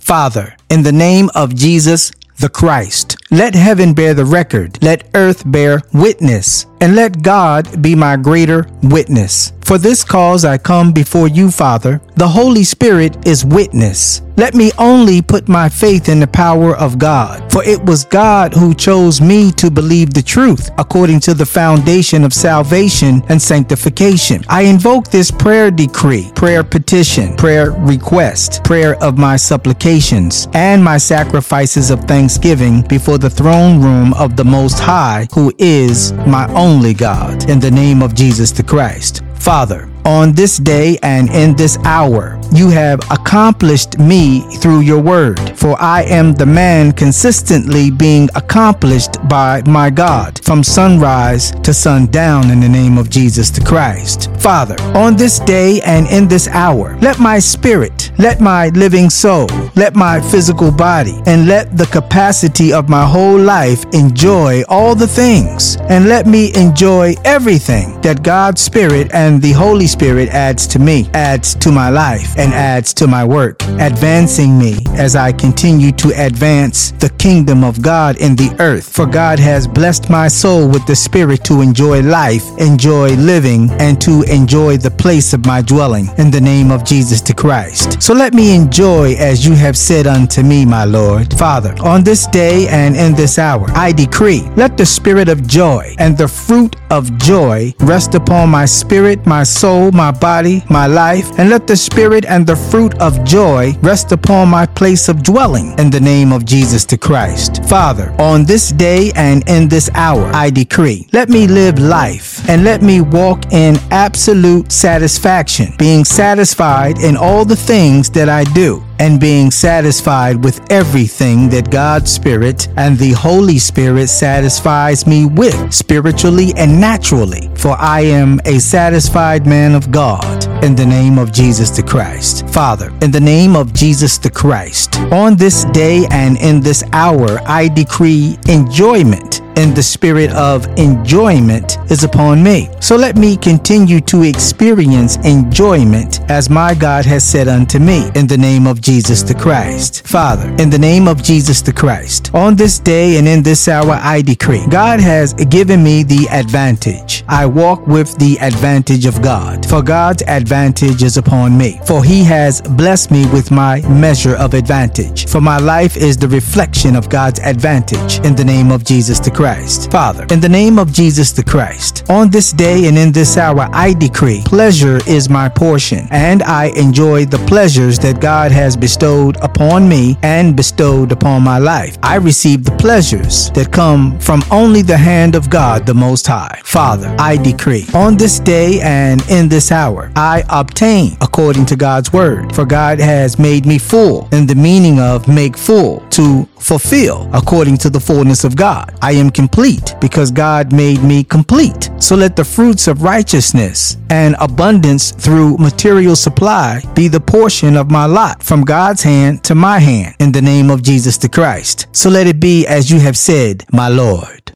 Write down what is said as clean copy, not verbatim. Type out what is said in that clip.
Father, in the name of Jesus the Christ, let heaven bear the record, let earth bear witness, and let God be my greater witness. For this cause I come before you, Father. The Holy Spirit is witness. Let me only put my faith in the power of God, for it was God who chose me to believe the truth according to the foundation of salvation and sanctification. I invoke this prayer decree, prayer petition, prayer request, prayer of my supplications, and my sacrifices of thanksgiving before the throne room of the Most High, who is my only God, in the name of Jesus the Christ. Father, on this day and in this hour, you have accomplished me through your word, for I am the man consistently being accomplished by my God from sunrise to sundown in the name of Jesus the Christ. Father, on this day and in this hour, let my spirit, let my living soul, let my physical body, and let the capacity of my whole life enjoy all the things, and let me enjoy everything that God's Spirit and the Holy Spirit adds to me, adds to my life, and adds to my work, advancing me as I continue to advance the kingdom of God in the earth. For God has blessed my soul with the Spirit to enjoy life, enjoy living, and to enjoy the place of my dwelling in the name of Jesus the Christ. So let me enjoy as you have said unto me, my Lord. Father, on this day and in this hour, I decree, let the spirit of joy and the fruit of joy rest upon my spirit, my soul, my body, my life, and let the spirit and the fruit of joy rest upon my place of dwelling in the name of Jesus the Christ. Father, on this day and in this hour, I decree, let me live life and let me walk in absolute satisfaction, being satisfied in all the things that I do, and being satisfied with everything that God's Spirit and the Holy Spirit satisfies me with, spiritually and naturally. For I am a satisfied man of God in the name of Jesus the Christ. Father, in the name of Jesus the Christ, on this day and in this hour, I decree enjoyment, and the spirit of enjoyment is upon me. So let me continue to experience enjoyment as my God has said unto me in the name of Jesus the Christ. Father, in the name of Jesus the Christ, on this day and in this hour, I decree, God has given me the advantage. I walk with the advantage of God, for God's advantage is upon me, for he has blessed me with my measure of advantage. For my life is the reflection of God's advantage in the name of Jesus the Christ. Father, in the name of Jesus the Christ, on this day and in this hour, I decree, pleasure is my portion, and I enjoy the pleasures that God has bestowed upon me and bestowed upon my life. I receive the pleasures that come from only the hand of God the Most High. Father, I decree, on this day and in this hour, I obtain according to God's word, for God has made me full, in the meaning of make full, to fulfill according to the fullness of God. I am complete because God made me complete. So let the fruits of righteousness and abundance through material supply be the portion of my lot, from God's hand to my hand, in the name of Jesus the Christ. So let it be as you have said, my Lord.